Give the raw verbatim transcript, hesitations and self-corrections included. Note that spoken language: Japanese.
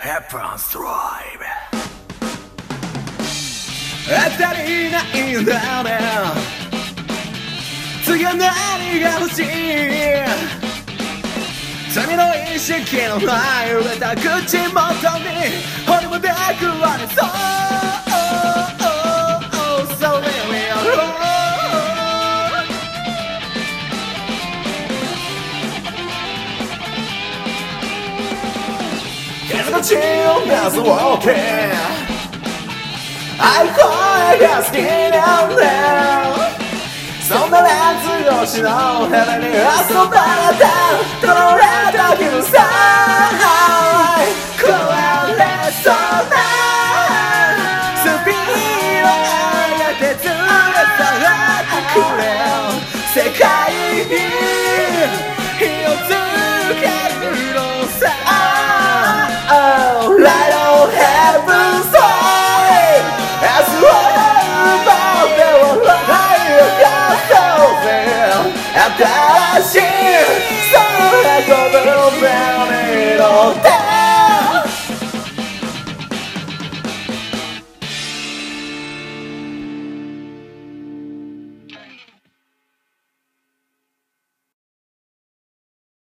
Happens Drive 当たりないんだね次は何が欲しい罪の意識のない揺れた口元に骨もで食われそう、So leave me alone 風が散る夏を受けあい声が好きなんだそんな夏越しの部屋に遊ばれたこのレだけのさ壊れそうなスピード上げて連れ去ってくれ世界に火をつけるのさ Oh, light on heaven's side As one about the light新しい